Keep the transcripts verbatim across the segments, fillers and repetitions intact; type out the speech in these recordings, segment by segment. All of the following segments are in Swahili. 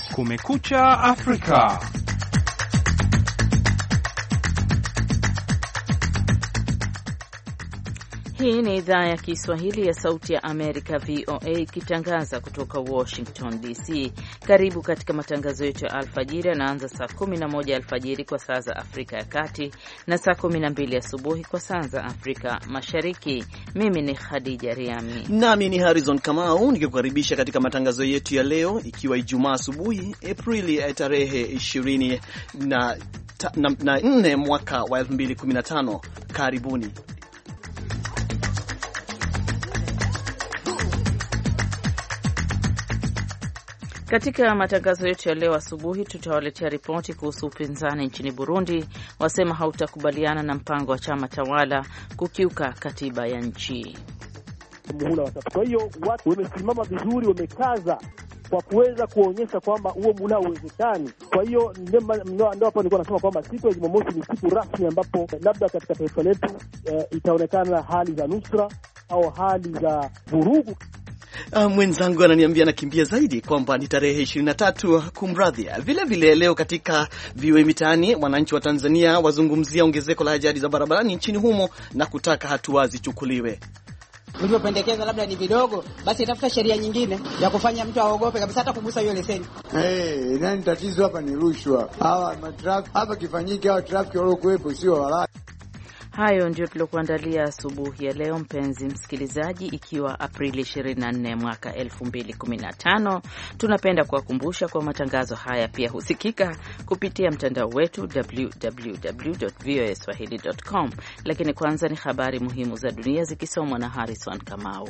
Kumekucha Afrika. Hii ni idhaa ya Kiswahili ya Sauti ya Amerika, V O A, ikitangaza kutoka Washington D C. Karibu katika matangazo yetu ya alfajiri, yanaanza saa kumi na moja alfajiri kwa saa za Afrika ya Kati na saa kumi na mbili asubuhi kwa saa za Afrika Mashariki. Mimi ni Khadija Riami nami ni Harrison Kamau nikikukaribisha katika matangazo yetu ya leo, ikiwa Ijumaa asubuhi Aprili tarehe ishirini na nne mwaka wa elfu mbili kumi na tano. Karibuni. Katika matangazo yetu ya leo asubuhi tutawaletea ripoti kuhusu upinzani nchini Burundi, wasema hautakubaliana na mpango wa chama tawala kukiuka katiba ya nchi. Muhula watatu. Kwa hiyo watu wamesimama vizuri, wamekaza kwa kuweza kuonyesha kwamba huo muhula hauwezekani. Kwa hiyo ndio hapo nilikuwa nasema kwamba siku ya Jumamosi ni siku rasmi ambapo labda katika taifa letu e, itaonekana hali za nusra au hali za vurugu. Uh, mwenzangu ananiambia nakimbia zaidi kwamba ni tarehe ishirini na tatu kumradhi. Vile vile leo katika V O A Mitaani, wananchi wa Tanzania wazungumzia ongezeko la ajali za barabarani nchini humo na kutaka hatua zichukuliwe. Ulivyopendekeza labda ni vidogo, basi tafuta sheria nyingine ya kufanya mtu aogope kabisa hata kugusa hiyo leseni. Eh, hey, nani tatizo hapa ni rushwa. Hawa matrafiki hapa kifanyike, hawa trafiki waliokuwepo sio wala. Hayo ndio tulokuandalia asubuhi ya leo, mpenzi msikilizaji, ikiwa Aprili ishirini na nne mwaka elfu mbili kumi na tano. Tunapenda kuwakumbusha kwa matangazo haya pia husikika kupitia mtandao wetu w w w dot v o a swahili dot com. Lakini kwanza ni habari muhimu za dunia zikisomwa na Harrison Kamau.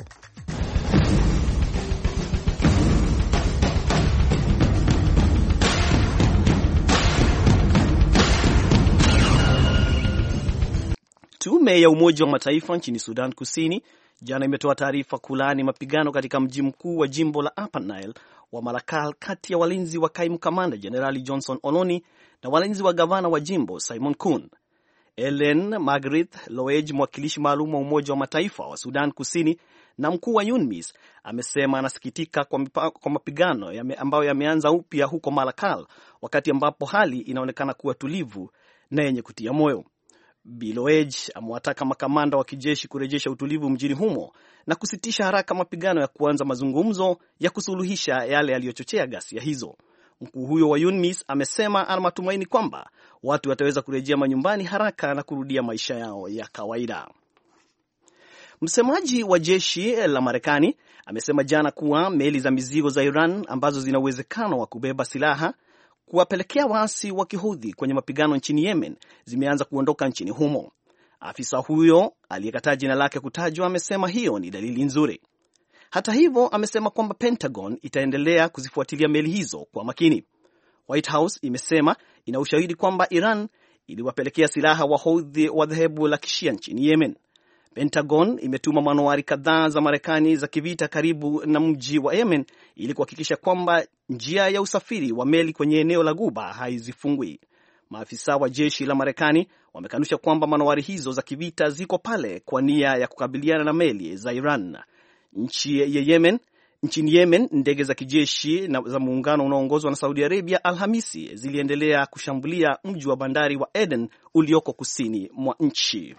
Tume ya Umoja wa Mataifa nchini Sudan Kusini jana imetoa taarifa kulani mapigano katika mji mkuu wa jimbo la Upper Nile wa Malakal kati ya walinzi wa kaimu kamanda Jenerali Johnson Oloni na walinzi wa gavana wa jimbo Simon Kun. Ellen Margaret Loej, mwakilishi maalum wa Umoja wa Mataifa wa Sudan Kusini na mkuu wa UNMISS, amesema anasikitika kwa, kwa mapigano ya ambayo yameanza upya huko Malakal, wakati ambapo hali inaonekana kuwa tulivu na yenye kutia moyo. Biloej amewataka makamanda wa kijeshi kurejesha utulivu mjini humo na kusitisha haraka mapigano ya kuanza mazungumzo ya kusuluhisha yale yaliyochochea ghasia hizo. Mkuu huyo wa UNMISS amesema ana matumaini kwamba watu wataweza kurejea manyumbani haraka na kurudia maisha yao ya kawaida. Msemaji wa jeshi la Marekani amesema jana kuwa meli za mizigo za Iran ambazo zina uwezekano wa kubeba silaha kuwapelekea waasi wa Kihouthi kwenye mapigano nchini Yemen zimeanza kuondoka nchini humo. Afisa huyo aliyekataa jina lake kutajwa amesema hiyo ni dalili nzuri. Hata hivyo, amesema kwamba Pentagon itaendelea kuzifuatilia meli hizo kwa makini. White House imesema ina ushahidi kwamba Iran iliwapelekea silaha Wahouthi wa dhehebu la Kishia nchini Yemen. Pentagon imetuma manowari kadhaa za Marekani za kivita karibu na mji wa Yemen ili kuhakikisha kwamba njia ya usafiri wa meli kwenye eneo la Ghuba haizifungwi. Maafisa wa jeshi la Marekani wamekanusha kwamba manowari hizo za kivita ziko pale kwa nia ya kukabiliana na meli za Iran. Nchi ya Yemen, nchini Yemen, ndege za kijeshi na za muungano unaoongozwa na Saudi Arabia Alhamisi ziliendelea kushambulia mji wa bandari wa Aden ulioko kusini mwa nchi.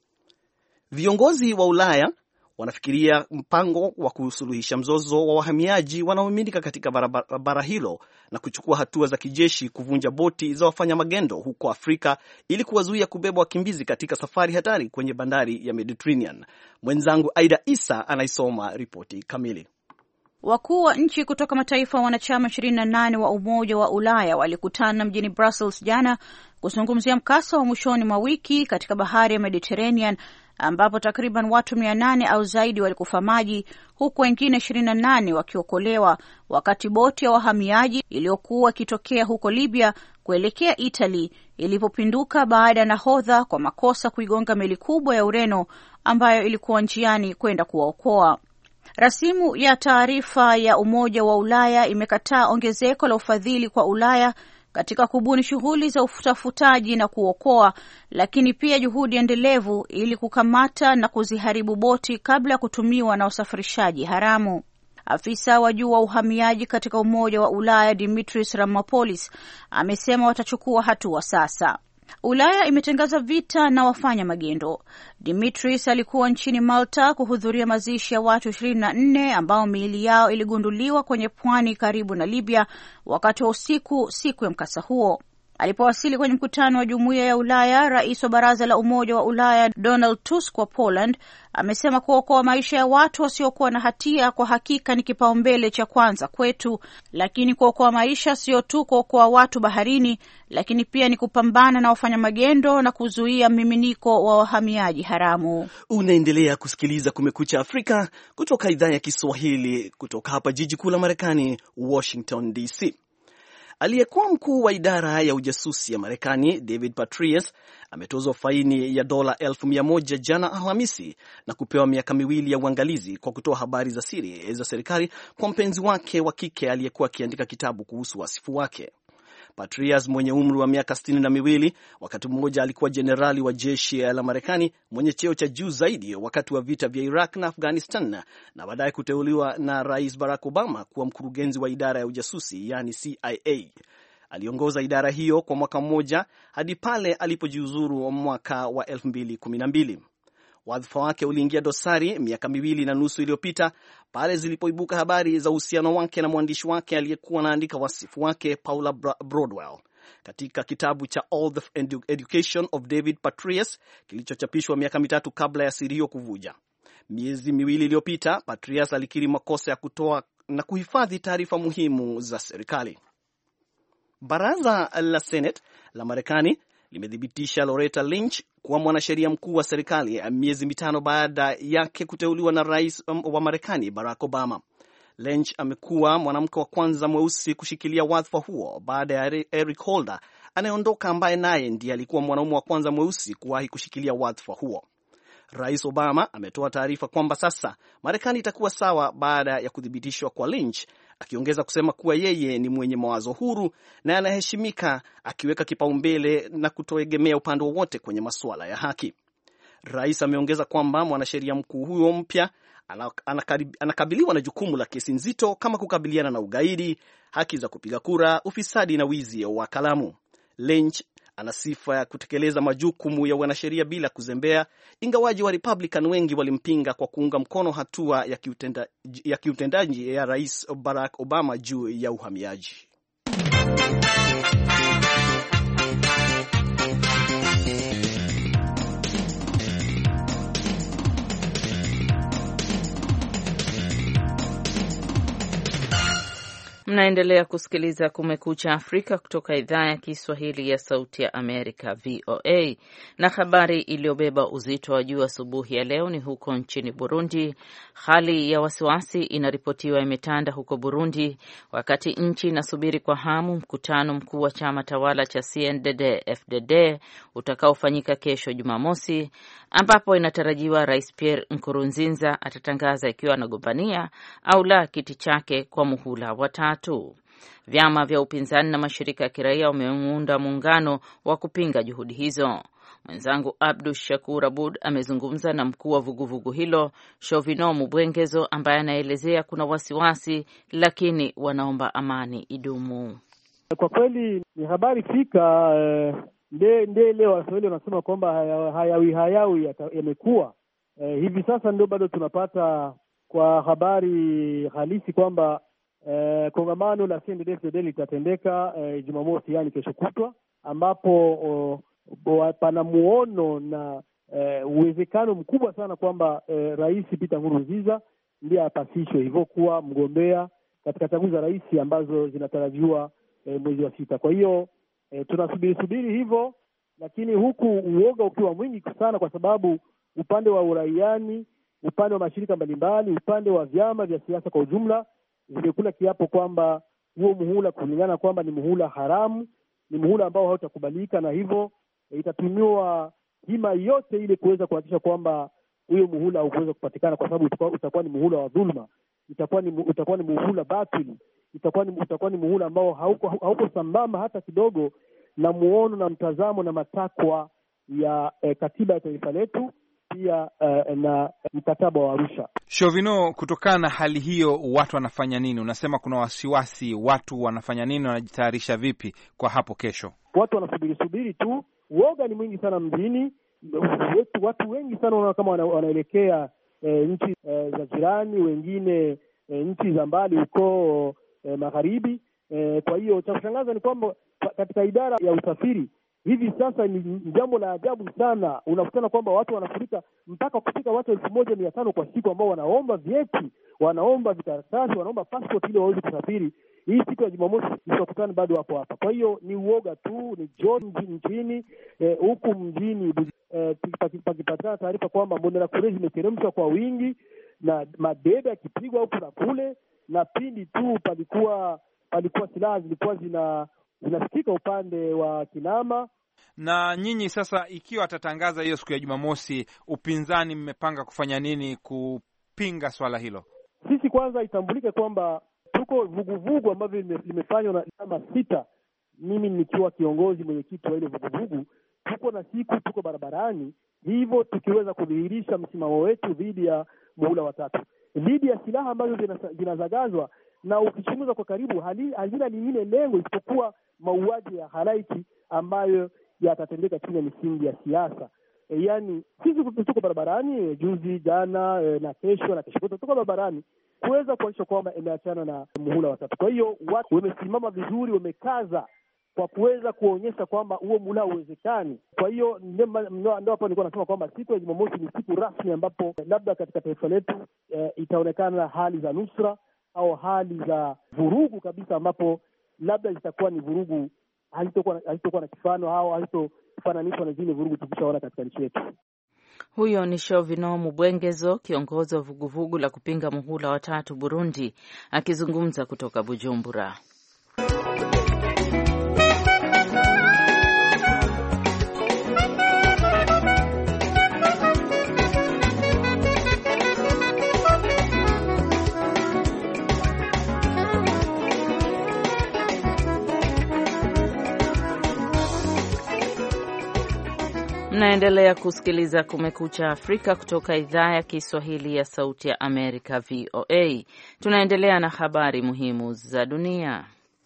Viongozi wa Ulaya wanafikiria mpango wa kusuluhisha mzozo wa wahamiaji wanaomiminika katika barabara bara hilo na kuchukua hatua za kijeshi kuvunja boti za wafanya magendo huko Afrika ili kuwazuia kubeba wakimbizi katika safari hatari kwenye bandari ya Mediterranean. Mwenzangu Aida Isa anaisoma ripoti kamili. Wakuu wa nchi kutoka mataifa wanachama ishirini na nane wa Umoja wa Ulaya walikutana mjini Brussels jana kuzungumzia mkasa wa mwishoni mwa wiki katika bahari ya Mediterranean ambapo takriban watu mia nane au zaidi walikufa maji, huku wengine ishirini na nane wakiokolewa wakati boti ya wahamiaji iliyokuwa ikitokea huko Libya kuelekea Italy ilipopinduka baada ya nahodha kwa makosa kuigonga meli kubwa ya Ureno ambayo ilikuwa njiani kwenda kuwaokoa. Rasimu ya taarifa ya Umoja wa Ulaya imekataa ongezeko la ufadhili kwa Ulaya katika kubuni shughuli za utafutaji na kuokoa, lakini pia juhudi endelevu ili kukamata na kuziharibu boti kabla ya kutumiwa na usafirishaji haramu. Afisa wa juu wa uhamiaji katika Umoja wa Ulaya Dimitris Ramopoulos amesema watachukua hatua sasa. Ulaya imetangaza vita na wafanya magendo. Dimitris alikuwa nchini Malta kuhudhuria mazishi ya watu ishirini na nne ambao miili yao iligunduliwa kwenye pwani karibu na Libya wakati wa usiku siku ya mkasa huo. Alipowasili kwenye mkutano wa Jumuiya ya Ulaya, rais wa Baraza la Umoja wa Ulaya Donald Tusk wa Poland amesema kuokoa maisha ya watu wasiokuwa na hatia kwa hakika ni kipaumbele cha kwanza kwetu, lakini kuokoa maisha sio tu kuokoa watu baharini, lakini pia ni kupambana na wafanya magendo na kuzuia mmiminiko wa wahamiaji haramu. Unaendelea kusikiliza Kumekucha Afrika kutoka idhaa ya Kiswahili kutoka hapa jiji kuu la Marekani, Washington D C. Aliyekuwa mkuu wa idara ya ujasusi ya Marekani David Petraeus ametozwa faini ya dola elfu mia moja jana Alhamisi na kupewa miaka miwili ya uangalizi kwa kutoa habari za siri za serikali kwa mpenzi wake wa kike aliyekuwa akiandika kitabu kuhusu wasifu wake. Petraeus mwenye umri wa miaka sitini na miwili wakati mmoja alikuwa jenerali wa jeshi la Marekani mwenye cheo cha juu zaidi wakati wa vita vya Iraq na Afghanistan, na baadaye kuteuliwa na Rais Barack Obama kuwa mkurugenzi wa idara ya ujasusi yani C I A. Aliongoza idara hiyo kwa mwaka mmoja hadi pale alipojiuzuru mwaka wa elfu mbili kumi na mbili. Wadhifa wake uliingia dosari miaka miwili na nusu iliyopita pale zilipoibuka habari za uhusiano wake na mwandishi wake aliyekuwa anaandika wasifu wake Paula Broadwell. Katika kitabu cha All the Education of David Petraeus kilichochapishwa miaka mitatu kabla ya siri hiyo kuvuja. Miezi miwili iliyopita, Petraeus alikiri makosa ya kutoa na kuhifadhi taarifa muhimu za serikali. Baraza la Senate la Marekani limethibitisha Loretta Lynch kuwa mwanasheria mkuu wa serikali miezi mitano baada yake kuteuliwa na rais wa Marekani Barack Obama. Lynch amekuwa mwanamke wa kwanza mweusi kushikilia wadhifa huo baada ya Eric Holder anayeondoka, ambaye naye ndiye alikuwa mwanaume wa kwanza mweusi kuwahi kushikilia wadhifa huo. Rais Obama ametoa taarifa kwamba sasa Marekani itakuwa sawa baada ya kuthibitishwa kwa Lynch, akiongeza kusema kuwa yeye ni mwenye mawazo huru na anaheshimika, akiweka kipaumbele na kutoegemea upande wowote kwenye masuala ya haki. Rais ameongeza kwamba mwanasheria mkuu huyo mpya anakabiliwa na jukumu la kesi nzito kama kukabiliana na ugaidi, haki za kupiga kura, ufisadi na wizi wa kalamu. Lynch ana sifa ya kutekeleza majukumu ya wanasheria bila kuzembea, ingawaji wa Republican wengi walimpinga kwa kuunga mkono hatua ya kiutenda, ya kiutendaji ya Rais Barack Obama juu ya uhamiaji. Mnaendelea kusikiliza Kumekucha Afrika kutoka idhaa ya Kiswahili ya Sauti ya Amerika, V O A. Na habari iliyobeba uzito wa juu asubuhi ya leo ni huko nchini Burundi. Hali ya wasiwasi inaripotiwa imetanda huko Burundi wakati nchi inasubiri kwa hamu mkutano mkuu wa chama tawala cha C N D D F D D utakaofanyika kesho Jumamosi, ambapo inatarajiwa Rais Pierre Nkurunziza atatangaza ikiwa anagombania au la kiti chake kwa muhula wa tatu. Vyama vya upinzani na mashirika ya kiraia wameunda muungano wa kupinga juhudi hizo. Mwenzangu Abdu Shakur Abud amezungumza na mkuu wa vuguvugu hilo Shovino Mubwengezo, ambaye anaelezea kuna wasiwasi lakini wanaomba amani idumu. Kwa kweli ni habari fika nde, nde leo Waswahili wanasema kwamba hayawi hayawi yamekuwa e, hivi sasa ndio bado tunapata kwa habari halisi kwamba Eh, kongamano la C N D D F D D litatendeka eh, Jumamosi, yani kesho kutwa, ambapo oh, pana muono na eh, uwezekano mkubwa sana kwamba eh, Rais Peter Nkurunziza ndiye apasishwe hivyo kuwa mgombea katika chaguzi za rais ambazo zinatarajiwa eh, mwezi wa sita. Kwa hiyo eh, tunasubiri subiri hivyo, lakini huku uoga ukiwa mwingi sana, kwa sababu upande wa uraiani, upande wa mashirika mbalimbali, upande wa vyama vya siasa kwa ujumla zimekula kiapo kwamba huo muhula, kulingana kwamba ni muhula haramu, ni muhula ambao hautakubalika, na hivyo e, itatumiwa hima yote ile kuweza kuhakikisha kwamba huyo muhula hauweza kupatikana, kwa sababu utakuwa, utakuwa ni muhula wa dhulma, itakuwa ni utakuwa ni muhula batili, itakuwa ni utakuwa ni muhula ambao hauko hauko sambamba hata kidogo na muono na mtazamo na matakwa ya e, katiba ya taifa letu pia uh, na mkataba wa Arusha. Shovino, kutokana na hali hiyo watu wanafanya nini? Unasema kuna wasiwasi, watu wanafanya nini, wanajitayarisha vipi kwa hapo kesho? Watu wanasubiri subiri tu, uoga ni mwingi sana mjini. Watu wengi sana wanaona kama wana, wanaelekea e, nchi e, za jirani, wengine e, nchi za mbali huko e, magharibi. E, kwa hiyo cha kushangaza ni kwamba katika idara ya usafiri hivi sasa ni jambo la ajabu sana. Unakutana kwamba watu wanafurika mpaka kufika watu elfu moja mia tano kwa siku ambao wanaomba vyeti, wanaomba vikaratasi, wanaomba passport ili waweze kusafiri. Hii siku ya Jumamosi tutakutana bado hapo hapa. Kwa hiyo ni uoga tu, ni joto nchini huku eh, mjini eh, pakipatikana taarifa kwamba mbonera kule zimeteremshwa kwa wingi na madebe yakipigwa huku na kule, na pindi tu palikuwa palikuwa silaha zilikuwa zina zinasikika upande wa Kinama. Na nyinyi sasa, ikiwa atatangaza hiyo siku ya Jumamosi, upinzani mmepanga kufanya nini kupinga swala hilo? Sisi kwanza itambulike kwamba tuko vuguvugu ambavyo limefanywa na chama sita, mimi nikiwa kiongozi mwenyekiti wa ile vuguvugu. Tuko na siku tuko barabarani, hivyo tukiweza kudhihirisha msimamo wetu dhidi ya muhula wa tatu, dhidi ya silaha ambazo zinazagazwa, na ukichunguza kwa karibu hazina lingine lengo isipokuwa mauaji ya halaiki ambayo yatatendeka chini ya misingi ya siasa. E, yani sisi tuko barabarani juzi, jana, e, na kesho na kesho tuko barabarani kuweza kuonyesha kwamba imeachana na muhula wa tatu. Kwa hiyo watu wamesimama vizuri, wamekaza kwa kuweza kuonyesha kwamba huo muhula hauwezekani. Kwa hiyo ndio hapo nilikuwa nasema kwamba siku ya Jumamosi ni siku rasmi ambapo labda katika taifa letu e, itaonekana hali za nusra au hali za vurugu kabisa, ambapo labda zitakuwa ni vurugu hazitokuwa hazitokuwa na kifano au hazitofananishwa na zile vurugu tukishaona katika nchi yetu. Huyo ni Shovino Mubwengezo, kiongozi wa vuguvugu la kupinga muhula wa tatu Burundi, akizungumza kutoka Bujumbura. Mnaendelea kusikiliza Kumekucha Afrika kutoka idhaa ya Kiswahili ya Sauti ya Amerika, V O A. Tunaendelea na habari muhimu za dunia.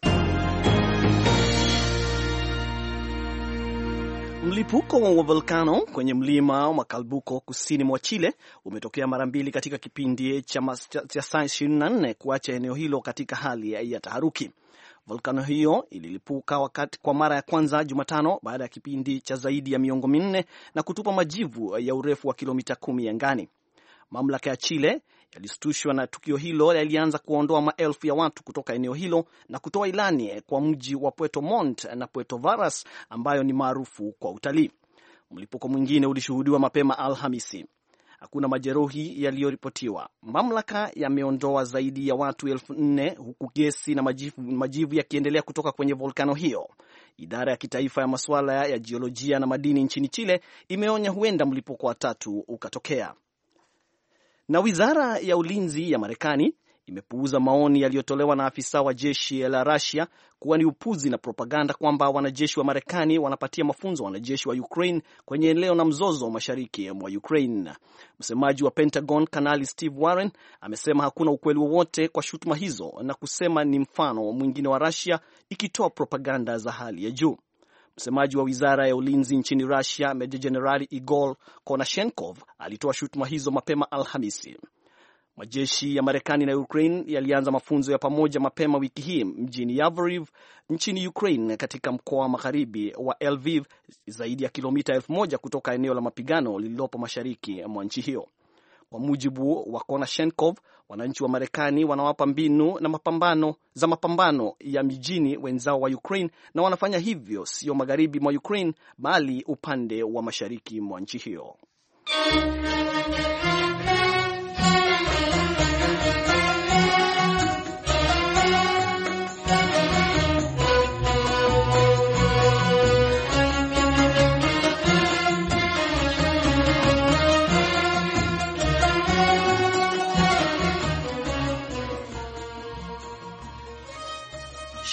Mlipuko wa volkano kwenye mlima wa Makalbuko kusini mwa Chile umetokea mara mbili katika kipindi cha saa ishirini na nne kuacha eneo hilo katika hali ya taharuki. Volkano hiyo ililipuka wakati kwa mara ya kwanza Jumatano baada ya kipindi cha zaidi ya miongo minne na kutupa majivu ya urefu wa kilomita kumi angani. Mamlaka ya Chile yalistushwa na tukio hilo, yalianza kuondoa maelfu ya watu kutoka eneo hilo na kutoa ilani kwa mji wa Puerto Montt na Puerto Varas ambayo ni maarufu kwa utalii. Mlipuko mwingine ulishuhudiwa mapema Alhamisi. Hakuna majeruhi yaliyoripotiwa. Mamlaka yameondoa zaidi ya watu elfu nne huku gesi na majivu, majivu yakiendelea kutoka kwenye volkano hiyo. Idara ya kitaifa ya masuala ya jiolojia na madini nchini Chile imeonya huenda mlipuko wa tatu ukatokea. Na wizara ya ulinzi ya Marekani imepuuza maoni yaliyotolewa na afisa wa jeshi la Russia kuwa ni upuzi na propaganda kwamba wanajeshi wa Marekani wanapatia mafunzo wanajeshi wa Ukraine kwenye eneo na mzozo mashariki mwa Ukraine. Msemaji wa Pentagon Kanali Steve Warren amesema hakuna ukweli wowote kwa shutuma hizo na kusema ni mfano mwingine wa Russia ikitoa propaganda za hali ya juu. Msemaji wa wizara ya ulinzi nchini Russia, Meja Jenerali Igor Konashenkov, alitoa shutuma hizo mapema Alhamisi. Majeshi ya Marekani na Ukraine yalianza mafunzo ya pamoja mapema wiki hii mjini Yavoriv nchini Ukraine katika mkoa wa magharibi wa Lviv, zaidi ya kilomita elfu moja kutoka eneo la mapigano lililopo mashariki mwa nchi hiyo. Kwa mujibu wa Konashenkov, wananchi wa Marekani wanawapa mbinu na mapambano za mapambano ya mijini wenzao wa Ukraine, na wanafanya hivyo sio magharibi mwa Ukraine bali upande wa mashariki mwa nchi hiyo.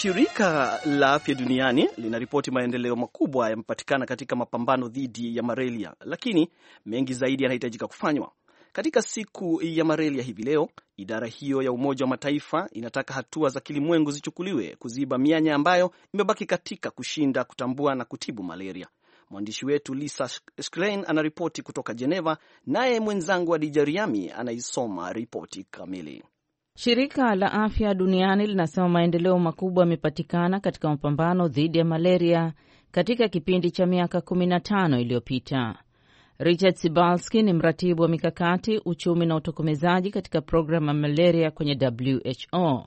Shirika la Afya Duniani linaripoti maendeleo makubwa yamepatikana katika mapambano dhidi ya malaria, lakini mengi zaidi yanahitajika kufanywa. Katika siku ya malaria hivi leo, idara hiyo ya Umoja wa Mataifa inataka hatua za kilimwengu zichukuliwe kuziba mianya ambayo imebaki katika kushinda kutambua na kutibu malaria. Mwandishi wetu Lisa Schlein anaripoti kutoka Geneva, naye mwenzangu Adija Riami anaisoma ripoti kamili. Shirika la Afya Duniani linasema maendeleo makubwa yamepatikana katika mapambano dhidi ya malaria katika kipindi cha miaka kumi na tano iliyopita. Richard Sibalski ni mratibu wa mikakati, uchumi na utokomezaji katika programu ya malaria kwenye W H O.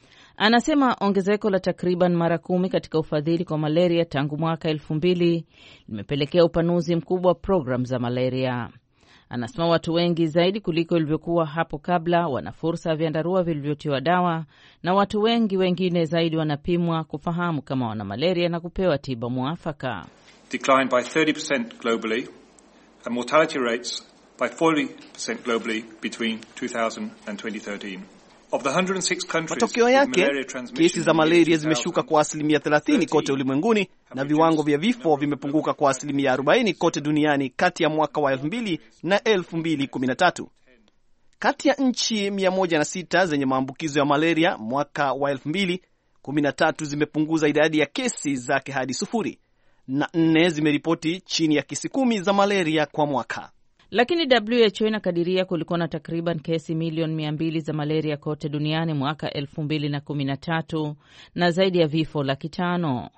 Anasema ongezeko la takriban mara kumi katika ufadhili kwa malaria tangu mwaka elfu mbili limepelekea upanuzi mkubwa wa programu za malaria. Anasema watu wengi zaidi kuliko ilivyokuwa hapo kabla wana fursa ya vyandarua vilivyotiwa dawa, na watu wengi wengine zaidi wanapimwa kufahamu kama wana malaria na kupewa tiba mwafaka. Declined by thirty percent globally and mortality rates by forty percent globally between two thousand and twenty thirteen. Of the one hundred six countries, matokeo yake kesi za malaria zimeshuka kwa asilimia thelathini kote ulimwenguni na viwango vya vifo vimepunguka kwa asilimia arobaini kote duniani kati ya mwaka wa elfu mbili na elfu mbili kumi na tatu. Kati ya nchi mia moja na sita zenye maambukizo ya malaria mwaka wa elfu mbili kumi na tatu zimepunguza idadi ya kesi zake hadi sufuri, na nne zimeripoti chini ya kesi kumi za malaria kwa mwaka. Lakini W H O inakadiria kulikuwa na takriban kesi milioni mia mbili za malaria kote duniani mwaka elfu mbili na kumi na tatu na zaidi ya vifo laki tano.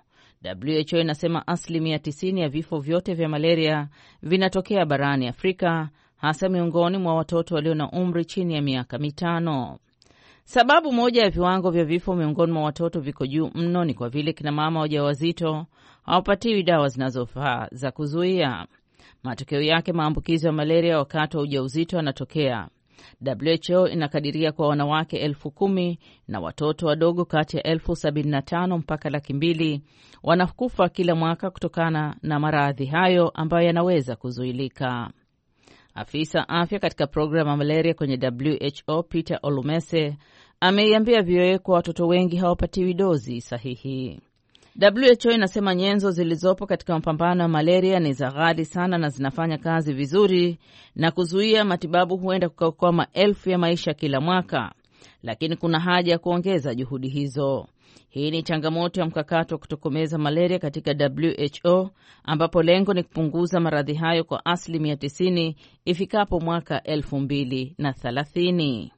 W H O inasema asilimia tisini ya vifo vyote vya malaria vinatokea barani Afrika, hasa miongoni mwa watoto walio na umri chini ya miaka mitano. Sababu moja ya viwango vya vifo miongoni mwa watoto viko juu mno ni kwa vile kina mama wajawazito hawapatiwi dawa zinazofaa za kuzuia. Matokeo yake maambukizo ya malaria wakati wa ujauzito yanatokea. W H O inakadiria kwa wanawake elfu kumi na watoto wadogo kati ya elfu sabini na tano mpaka laki mbili wanakufa kila mwaka kutokana na maradhi hayo ambayo yanaweza kuzuilika. Afisa afya katika programu ya malaria kwenye W H O Peter Olumese ameiambia V O A kwa watoto wengi hawapatiwi dozi sahihi. W H O inasema nyenzo zilizopo katika mapambano ya malaria ni za ghali sana na zinafanya kazi vizuri, na kuzuia matibabu huenda kukaokoa maelfu ya maisha kila mwaka, lakini kuna haja ya kuongeza juhudi hizo. Hii ni changamoto ya mkakati wa kutokomeza malaria katika W H O, ambapo lengo ni kupunguza maradhi hayo kwa asilimia tisini ifikapo mwaka elfu mbili na thelathini.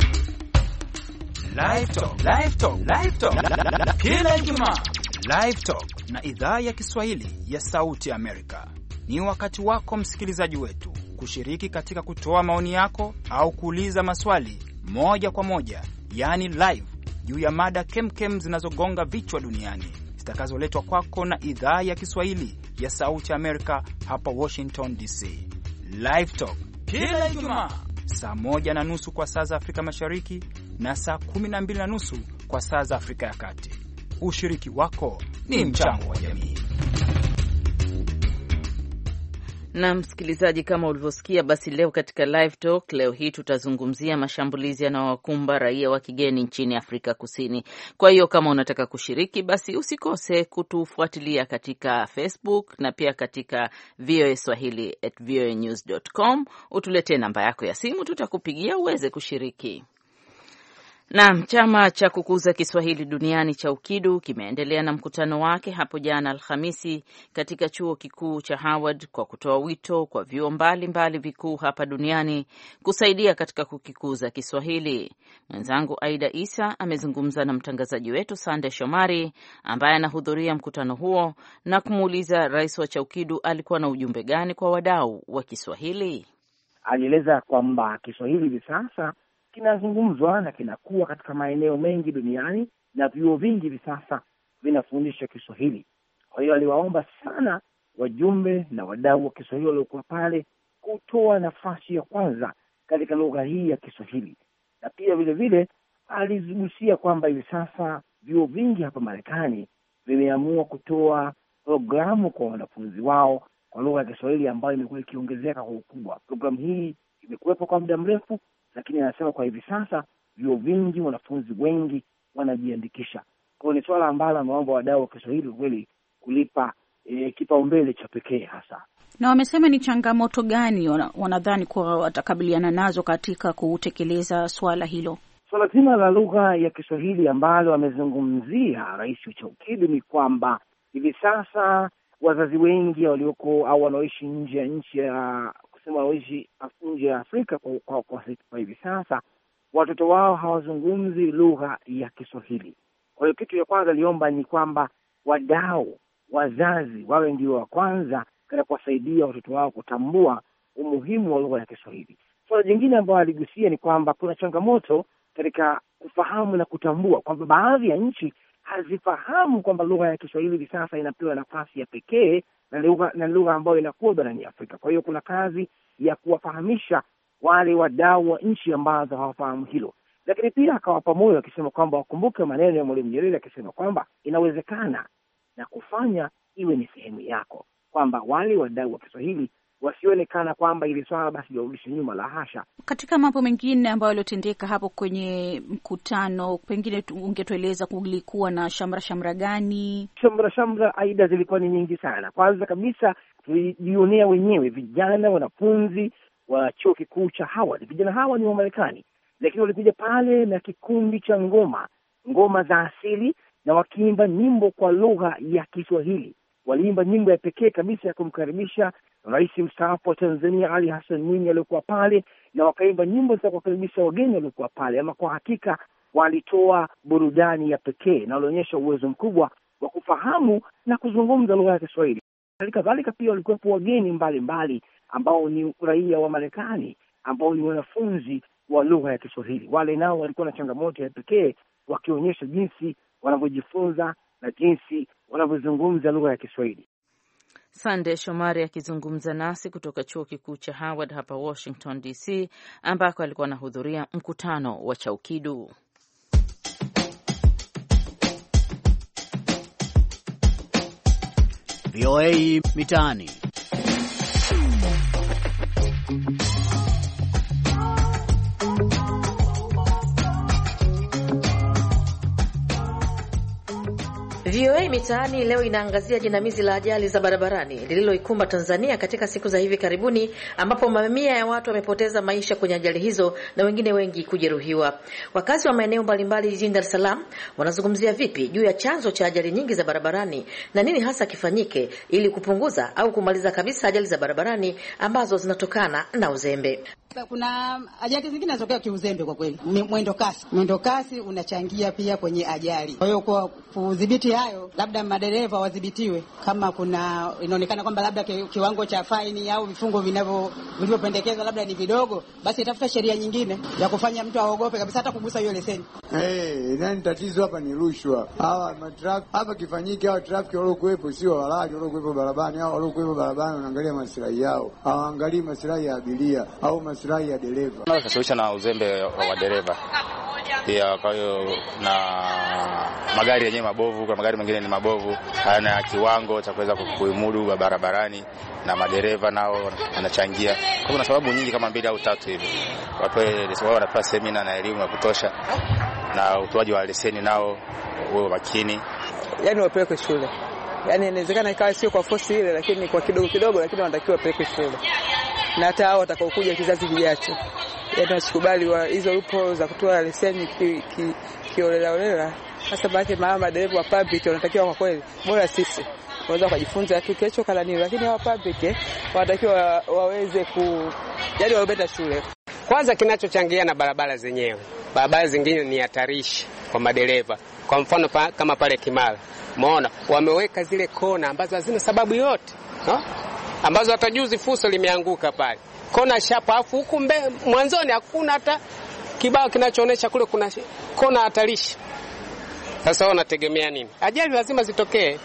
Live Talk, Live Talk, Live Talk. Kila Ijumaa Live Talk na idhaa ya Kiswahili ya Sauti Amerika. Ni wakati wako msikilizaji wetu kushiriki katika kutoa maoni yako au kuuliza maswali moja kwa moja, yani live, juu ya mada kemkem zinazogonga vichwa duniani, zitakazoletwa kwako na idhaa ya Kiswahili ya Sauti Amerika hapa Washington D C. Live Talk kila Ijumaa saa moja na nusu kwa saa za Afrika Mashariki na saa kumi na mbili na nusu kwa saa za Afrika ya Kati. Ushiriki wako ni mchango wa jamii. Na msikilizaji, kama ulivyosikia, basi leo katika Live Talk leo hii tutazungumzia mashambulizi yanayowakumba raia wa kigeni nchini Afrika Kusini. Kwa hiyo kama unataka kushiriki, basi usikose kutufuatilia katika Facebook na pia katika v o a swahili at v o a news dot com. Utuletee namba yako ya simu, tutakupigia uweze kushiriki. Naam, chama cha kukuza Kiswahili duniani cha UKIDU kimeendelea na mkutano wake hapo jana Alhamisi katika chuo kikuu cha Howard kwa kutoa wito kwa vyuo mbalimbali vikuu hapa duniani kusaidia katika kukikuza Kiswahili. Mwenzangu Aida Isa amezungumza na mtangazaji wetu Sande Shomari ambaye anahudhuria mkutano huo na kumuuliza rais wa CHAUKIDU alikuwa na ujumbe gani kwa wadau wa Kiswahili. Alieleza kwamba Kiswahili hivi sasa kinazungumzwa na kinakuwa katika maeneo mengi duniani na vyuo vingi hivi sasa vinafundisha Kiswahili. Kwa hiyo aliwaomba sana wajumbe na wadau wa Kiswahili waliokuwa pale kutoa nafasi ya kwanza katika lugha hii ya Kiswahili. Na pia vile vile alizigusia kwamba hivi sasa vyuo vingi hapa Marekani vimeamua kutoa programu kwa wanafunzi wao kwa lugha ya Kiswahili ambayo imekuwa ikiongezeka kwa ukubwa. Programu hii imekuwepo kwa muda mrefu, lakini anasema kwa hivi sasa vyuo vingi, wanafunzi wengi wanajiandikisha. Kwa ni swala ambalo ameomba wadau wa Kiswahili kweli kulipa e, kipaumbele cha pekee hasa. Na wamesema ni changamoto gani wanadhani kuwa watakabiliana nazo katika kutekeleza swala hilo? Swala zima la lugha ya Kiswahili ambalo amezungumzia Rais Chaukidu ni kwamba hivi sasa wazazi wengi walioko au wanaoishi nje ya nchi ya kusema wanaoishi nje ya Afrika kwa, kwa, kwa, kwa hivi sasa watoto wao hawazungumzi lugha ya Kiswahili. Kwa hiyo kitu cha kwanza aliomba ni kwamba wadau, wazazi wawe ndio wa kwanza katika kuwasaidia watoto wao kutambua umuhimu wa lugha ya Kiswahili. Swala jingine ambalo aligusia ni kwamba kuna changamoto katika kufahamu na kutambua kwamba baadhi ya nchi hazifahamu kwamba lugha ya Kiswahili hivi sasa inapewa nafasi ya pekee na lugha na lugha ambayo inakuwa barani Afrika. Kwa hiyo kuna kazi ya kuwafahamisha wale wadau wa nchi ambazo hawafahamu hilo. Lakini pia akawapa moyo akisema kwamba wakumbuke maneno ya Mwalimu Nyerere akisema kwamba inawezekana na kufanya iwe ni sehemu yako, kwamba wale wadau wa Kiswahili wasionekana kwamba ili swala basi yarudishe nyuma, la hasha. Katika mambo mengine ambayo yalotendeka hapo kwenye mkutano, pengine ungetueleza kulikuwa na shamra shamra gani? Shamra shamra aida zilikuwa ni nyingi sana. Kwanza kabisa tulijionea wenyewe vijana wanafunzi wa chuo kikuu cha Howard. Vijana hawa ni wa Marekani, lakini walikuja pale na kikundi cha ngoma, ngoma za asili, na wakiimba nyimbo kwa lugha ya Kiswahili. Waliimba nyimbo ya pekee kabisa ya kumkaribisha Rais mstaafu wa Tanzania Ali Hassan Mwinyi aliyekuwa pale, na wakaimba nyimbo za kukaribisha wageni waliokuwa pale. Ama kwa hakika walitoa burudani ya pekee na walionyesha uwezo mkubwa wa kufahamu na kuzungumza lugha ya Kiswahili. Halikadhalika pia walikuwepo wageni mbalimbali ambao ni raia wa Marekani ambao ni wanafunzi wa lugha ya Kiswahili. Wale nao walikuwa na changamoto ya pekee, wakionyesha jinsi wanavyojifunza na jinsi wanavyozungumza lugha ya Kiswahili. Sande Shomari akizungumza nasi kutoka chuo kikuu cha Howard hapa Washington D C, ambako alikuwa anahudhuria mkutano wa Chaukidu. V O A Mitaani. V O A Mitaani leo inaangazia jinamizi la ajali za barabarani lililoikumba Tanzania katika siku za hivi karibuni, ambapo mamia ya watu wamepoteza maisha kwenye ajali hizo na wengine wengi kujeruhiwa. Wakazi wa maeneo mbalimbali jijini Dar es Salaam wanazungumzia vipi juu ya chanzo cha ajali nyingi za barabarani na nini hasa kifanyike ili kupunguza au kumaliza kabisa ajali za barabarani ambazo zinatokana na uzembe. Kuna ajali zingine zinatokea kiuzembe kwa kweli. Mwendo kasi. Mwendo kasi unachangia pia kwenye ajali. Kwa hiyo kwa kudhibiti hayo, labda madereva wadhibitiwe. Kama kuna inaonekana kwamba labda kiwango cha faini au vifungo vinavyo vilivyopendekeza labda ni vidogo, basi itafuta sheria nyingine ya kufanya mtu aogope kabisa hata kugusa hiyo leseni. Eh, hey, nani tatizo hapa ni rushwa. Hawa matrafiki hapa kifanyike, hao trafiki wale kuepo sio halali, wale kuepo barabarani, hao wale kuepo barabarani wanaangalia maslahi yao. Hawaangalii maslahi ya abiria au maslahi ya dereva. Na kusuluhisha na uzembe wa dereva. Pia kwa hiyo na magari yenyewe mabovu, kwa magari mengine ni mabovu, hayana kiwango cha kuweza kuimudu barabarani, na madereva nao wanachangia. Kwa kuna sababu nyingi kama mbili au tatu hivi. Wapewe leseni, wanapewa semina na elimu ya kutosha, na utoaji wa leseni nao wao makini. Yaani wapeleke shule. Yaani inawezekana ikawa sio kwa force ile, lakini kwa kidogo kidogo, lakini wanatakiwa wapeleke shule. Na hata hao watakaokuja kizazi kijacho, yaani wasikubali wa hizo lupo za kutoa leseni ki, ki, kiolela olela. Hasa baki mama dereva wa public wanatakiwa kwa kweli bora sisi waweza kujifunza kitu kesho kala nini, lakini hawa public wanatakiwa waweze ku yaani wabeta shule. Kwanza kinachochangia na barabara zenyewe. Barabara zingine ni hatarishi kwa madereva. Kwa mfano pa, kama pale Kimara. Umeona wameweka zile kona ambazo hazina sababu yote, no? Ambazo hata juzi fuso limeanguka pale. Kona shapa afu huku mwanzoni hakuna hata kibao kinachoonesha kule kuna kona hatarishi. Sasa wanategemea nini? Ajali lazima zitokee.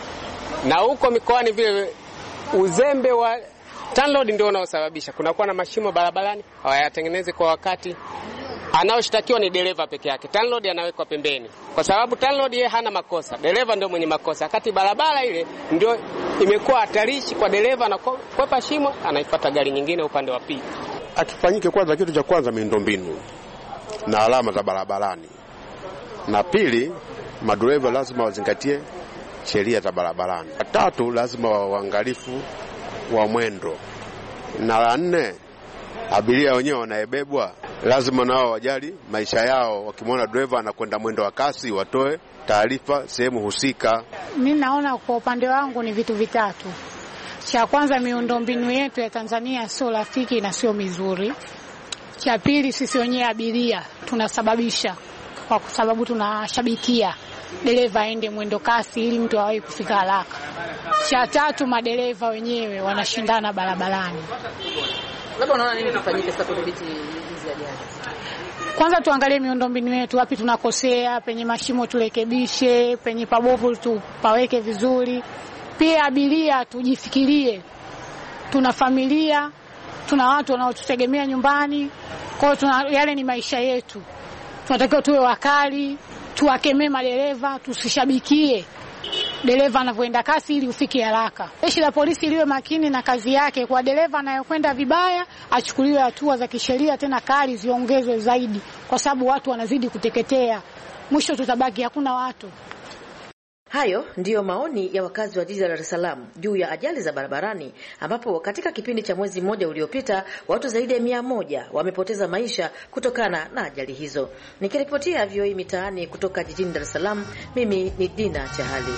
Na huko mikoani vile uzembe wa TANROADS ndio unaosababisha. Kunakuwa na mashimo barabarani, hawayatengeneze kwa wakati. Anaoshtakiwa ni dereva peke yake. TANROADS anawekwa pembeni. Kwa sababu TANROADS yeye hana makosa. Dereva ndio mwenye makosa. Wakati barabara ile ndio imekuwa hatarishi kwa dereva, na kwepa shimo anaifuata gari nyingine upande wa pili. Akifanyike kwanza, kitu cha kwanza miundombinu na alama za barabarani. Na pili madereva lazima wazingatie sheria za barabarani. Tatu, lazima waangalifu wa mwendo. Na la nne, abiria wenyewe wanaebebwa lazima nao wajali maisha yao. Wakimwona dereva anakwenda mwendo wa kasi, watoe taarifa sehemu husika. Mimi naona kwa upande wangu ni vitu vitatu. Cha kwanza, miundombinu yetu ya Tanzania sio rafiki na sio mizuri. Cha pili, sisi wenyewe abiria tunasababisha kwa sababu tunashabikia dereva aende mwendo kasi ili mtu awahi kufika haraka. Cha tatu, madereva wenyewe wanashindana barabarani. Labda unaona nini kifanyike sasa kudhibiti hizi ajali? Kwanza tuangalie miundombinu yetu, wapi tunakosea, penye mashimo turekebishe, penye pabovu tupaweke vizuri. Pia abiria tujifikirie, tuna familia, tuna watu wanaotutegemea nyumbani. Kwa hiyo yale ni maisha yetu. Tunatakiwa tuwe wakali, tuwakemee madereva, tusishabikie dereva anavyoenda kasi ili ufike haraka. Jeshi la polisi liwe makini na kazi yake, kwa dereva anayekwenda vibaya achukuliwe hatua za kisheria, tena kali ziongezwe zaidi, kwa sababu watu wanazidi kuteketea. Mwisho tutabaki hakuna watu. Hayo ndiyo maoni ya wakazi wa jiji la Dar es Salaam juu ya ajali za barabarani, ambapo katika kipindi cha mwezi mmoja uliopita watu zaidi ya mia moja wamepoteza maisha kutokana na ajali hizo. Nikiripotia V O A mitaani kutoka jijini Dar es Salaam, mimi ni Dina Chahali.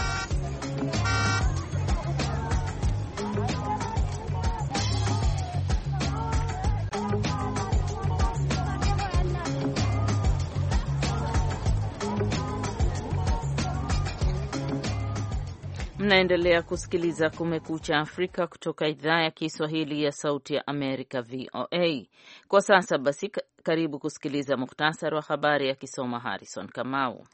Mnaendelea kusikiliza Kumekucha Afrika kutoka idhaa ya Kiswahili ya Sauti ya Amerika, V O A. Kwa sasa basi, karibu kusikiliza muhtasari wa habari ya kisoma Harrison Kamau.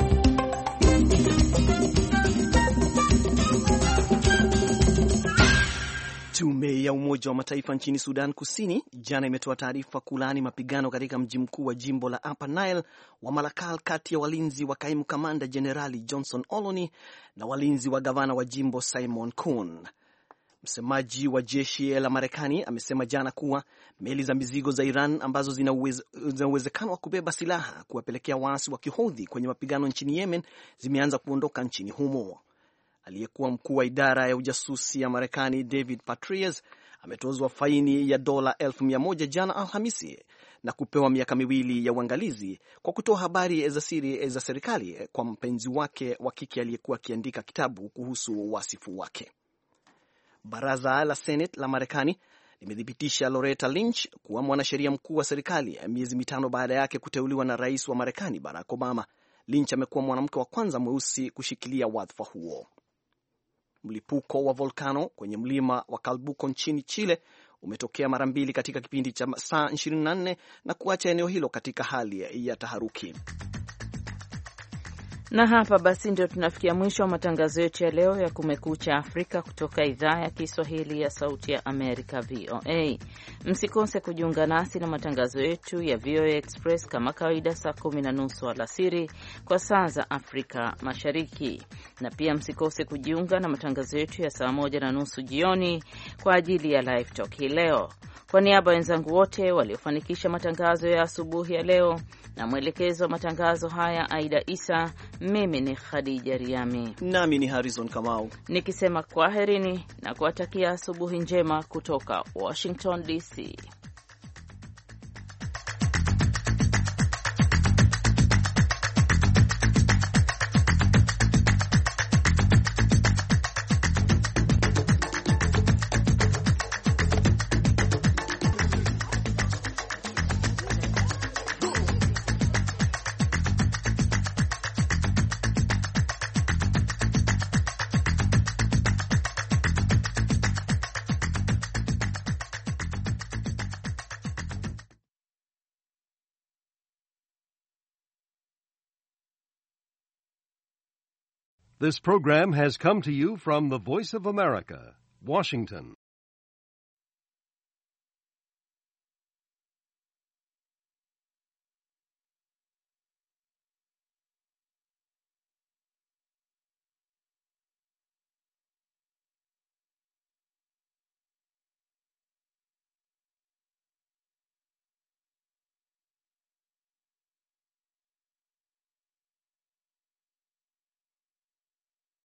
Tume ya Umoja wa Mataifa nchini Sudan Kusini jana imetoa taarifa kulaani mapigano katika mji mkuu wa jimbo la Upper Nile wa Malakal kati ya walinzi wa kaimu kamanda Jenerali Johnson Oloni na walinzi wa gavana wa jimbo Simon Coon. Msemaji wa jeshi la Marekani amesema jana kuwa meli za mizigo za Iran ambazo zina uwezekano wa kubeba silaha kuwapelekea waasi wa Kihouthi kwenye mapigano nchini Yemen zimeanza kuondoka nchini humo. Aliyekuwa mkuu wa idara ya ujasusi ya Marekani David Patrias ametozwa faini ya dola elfu mia moja jana Alhamisi na kupewa miaka miwili ya uangalizi kwa kutoa habari za siri za serikali kwa mpenzi wake wa kike aliyekuwa akiandika kitabu kuhusu wasifu wake. Baraza la Senate la Marekani limethibitisha Loretta Lynch kuwa mwanasheria mkuu wa serikali miezi mitano baada yake kuteuliwa na rais wa Marekani Barack Obama. Lynch amekuwa mwanamke wa kwanza mweusi kushikilia wadhifa huo. Mlipuko wa volkano kwenye mlima wa Calbuco nchini Chile umetokea mara mbili katika kipindi cha saa ishirini na nne na kuacha eneo hilo katika hali ya taharuki. Na hapa basi ndio tunafikia mwisho wa matangazo yetu ya leo ya Kumekucha Afrika kutoka idhaa ya Kiswahili ya Sauti ya Amerika, V O A. Msikose kujiunga nasi na matangazo yetu ya V O A Express kama kawaida saa kumi na nusu alasiri kwa saa za Afrika Mashariki. Na pia msikose kujiunga na matangazo yetu ya saa moja na nusu jioni kwa ajili ya Live Talk hii leo. Kwa niaba ya wenzangu wote waliofanikisha matangazo ya asubuhi ya leo na mwelekezo wa matangazo haya Aida Isa, mimi ni Khadija Riami nami ni Harrison Kamau nikisema kwaherini na kuwatakia asubuhi njema kutoka Washington D C. This program has come to you from the Voice of America, Washington.